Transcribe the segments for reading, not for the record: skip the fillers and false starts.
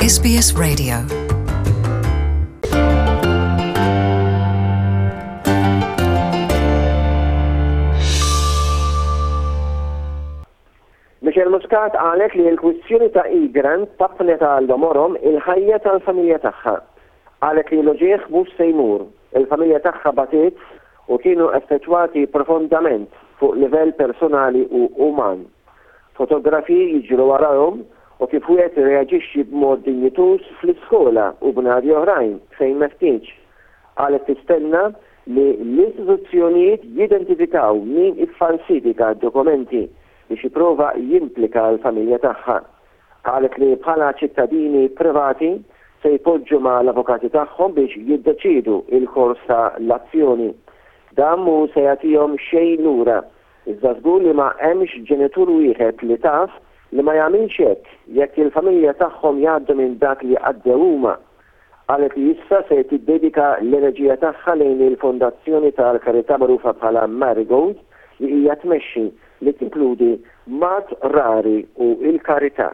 SBS Radio. Michelle Muscat qalet li l-kwistjoni ta' Igran tapnet għal morom il-ħajja tal-familja tagħha. Qalet li l-ġieħ mhux se jmur, il-familja tagħha batiet u kienu effettwati profondament fuq livell personali u uman. Fotografiji jiġru warahom u kif wieħed irreaġixxi b'mod dinjitus fl-iskola u b'nadi oħrajn fejn meħtieġ. Qalet tistenna li l-istituzzjonijiet jidentifikaw min iffalsifika d-dokumenti biex jipprova jimplika l-familja tagħha. Qalet li bħala ċittadini privati se jpoġġu ma' l-avukati tagħhom biex jiddeċidu il-kors ta' l-azzjoni. Dan mhu se jagħtihom xejn lura. Iżda żgur li ma hemmx ġenitur wieħed li taf li ma jagħmilx hekk jekk il-familja tagħhom jgħaddu minn dak li għaddew huma. Qalet li issa se tiddedika l-enerġija tagħha lejn il-fondazzjoni tal-karità magħrufa bħala Marigold li hija tmexxi li tinkludi mat rari u il-karità.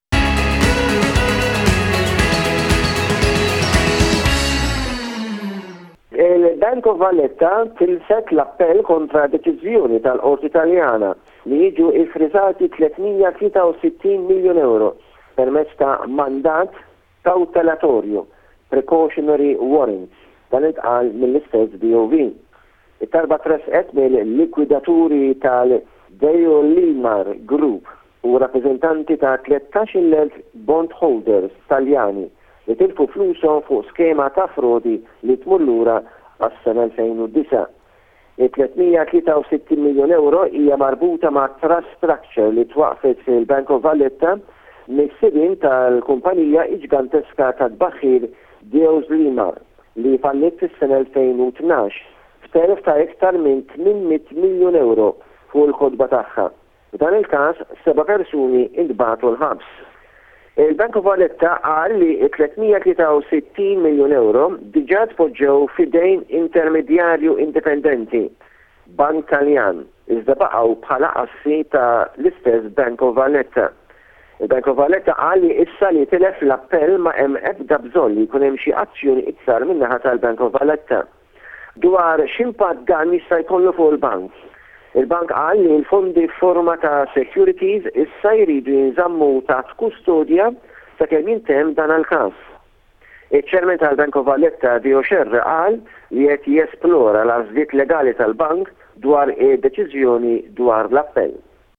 Il-Bank of Valletta tilset l-appell kontra deċiżjoni tal-Qorti Taljana li jiġu ifriżati 363 miljon euro permezz ta' mandat kautelatorju, precautionary warrants, dan itqal mill-istess BOV. It-talba tresqet mill-likwidaturi tal-Deo Limar Group u rappreżentanti ta' 13,000 bondholders Taljani li tilfu flushom fuq skema ta' frodi li tmur lura għas-sena 2009. Il-363 miljon euro hija marbuta ma' trust structure li twaqfet fil-Bank of Valletta mis-sidin tal-kumpanija iġganteska ta' tbaħħir Deos Limar li fallit fis-sena 2012 f'telf ta' iktar minn 800 miljon euro fuq il-kodba tagħha. F'dan il-każ 7 persuni intbagħtu l-ħabs. Il-Bank of Valletta qal li 363 miljon euro diġà tpoġġew fidejn intermedjarju indipendenti, Bank Taljan, iżda baqgħu bħala assi ta' l-istess Bank of Valletta. Il-Bank of Valletta qal li issa li tilef l-appell ma hemm ebda bżonn li jkun hemm xi azzjoni iktar min-naħa tal-Bank of Valletta. Dwar x'impatt dan jista' jkollu fuq il-bank. Il-bank qal li l-fondi forma ta' securities issa jridu jinżammu taħt kustodja sakemm jintemm dan il-każ. Iċ-Chairman tal-Bank of Valletta Dio Scerra qal li qed jesplora l-għażliet legali tal-bank dwar id-deċiżjoni dwar l-appell.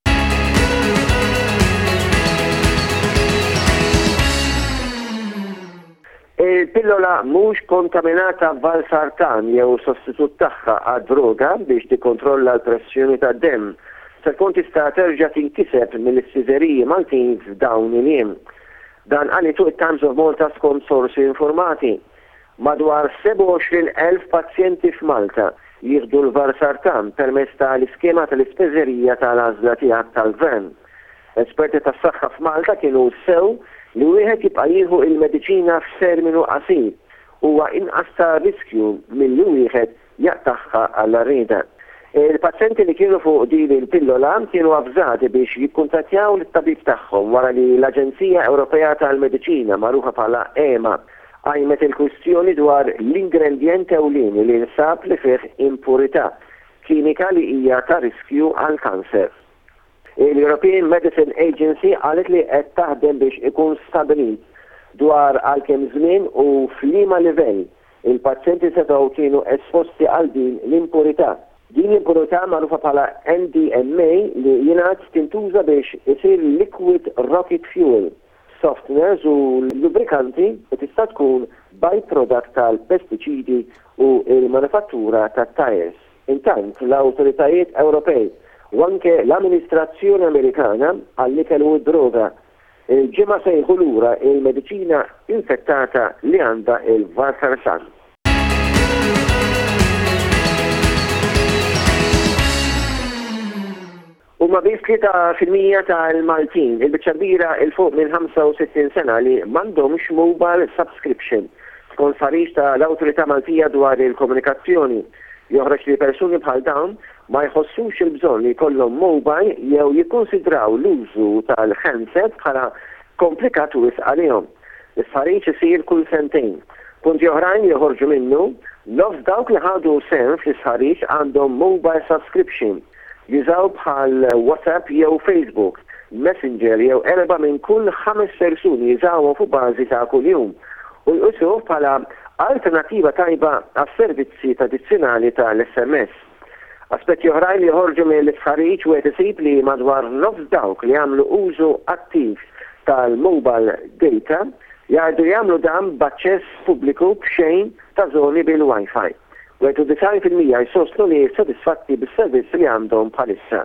Il-pillola mhux kontaminata valsartan jew sostitut tagħha għad-droga biex tikkontrolla l-pressjoni tad-demm se tkun tista' terġa' tinkiseb mill-issiżeriji Maltin f'dawn il-jiem. Dan qalitu it-Times of Malta skont sorsi informati. Madwar 27,000 pazjenti f'Malta jieħdu l-valsartan permezz tal-iskema tal-ispiżerija tal-għażla tiegħek tal-gvern. Esperti tas-saħħa f'Malta kienu sew li wieħed jibqa' jieħu il-mediċina f'terminu qasir huwa inqas ta' riskju milli wieħed jaqtaħħa għall-rieda. Il-pazjenti li kienu fuq din il-pillola kienu avżati biex jikkuntattjaw lit-tabib tagħhom wara li l-Aġenzija Ewropea tal-Mediċina magħrufa bħala EMA qajmet il-kwistjoni dwar l-ingredjent ewlieni li nsab li fih impurità kimika li hija ta' riskju għal kanser. Il-European Medicine Agency qalet li qed taħdem biex ikun stabilit dwar għalkemm żmien u f'liema livell il-pazjenti setgħu kienu esposti għal din l-impurità. Din l-impurità magħrufa bħala NDMA li jingħad tintuża biex isir liquid rocket fuel, softeners u lubrikanti li tista' tkun byproduct tal-pestiċidi u l-manifattura tat-tires. Intant l-awtoritajiet Ewropej u anke l-amministrazzjoni Amerikana għall-ikel u d-droga il-ġimgħa sejħu lura il-mediċina infettata li għandha il-valsartan. Huma biss 3% tal-Maltin il-biċċa kbira il-fuq minn 65 sena li m'għandhomx mobile subscription skont farix tal-Awtorità Maltija dwar il-komunikazzjoni. Joħroġ li persuni bħal dawn ma jħossux il-bżonn li jkollhom mobile jew jikkonsidraw l-użu tal-handset bħala komplikat wis għalihom. L-isħarriġ isir kull sentejn. Punti oħrajn li joħorġu minnu, nofs dawk li ħadu sehem fl-isħarriġ għandhom mobile subscription, jużaw bħal WhatsApp jew Facebook, Messenger jew 4 minn kull 5 persuni jużawhom fuq bażi ta' kuljum u jqusu bħala alternativa tajba għas-servizzi tradizzjonali tal-SMS. Aspetti oħrajn li joħorġu mill-isħarriġ u qed isib li madwar nofs dawk li jagħmlu użu attiv tal-mobile data jgħidu jagħmlu dan b'aċċess pubbliku b'xejn ta' żoni bil-Wi-Fi. U 90% jsostnu li sodisfatti bis-servizz li għandhom bħalissa.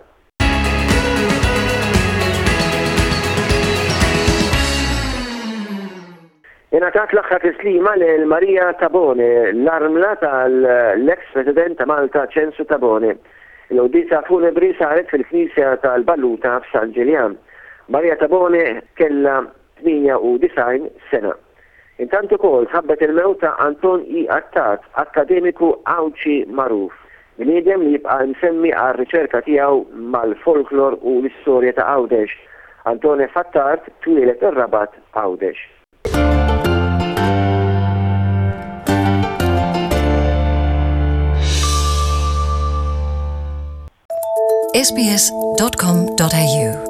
Ingħatat l-aħħar tislima lil Marija Tabone, l-armla tal-ex-president ta' Malta Censu Tabone. L-udizza funebri saret fil-Knisja tal-Balluta f'San Ġiljan. Marija Tabone kellha 98 sena. Intanto ukoll tħabbet il-mewta Anton I. Attat, akademiku Awċi magħruf. Bniedem li jibqa' msemmi għar-riċerka tiegħu mal-folklor u l-istorja ta' Għawdex. Antone Fattat twilet ir-Rabat Għawdex. sbs.com.au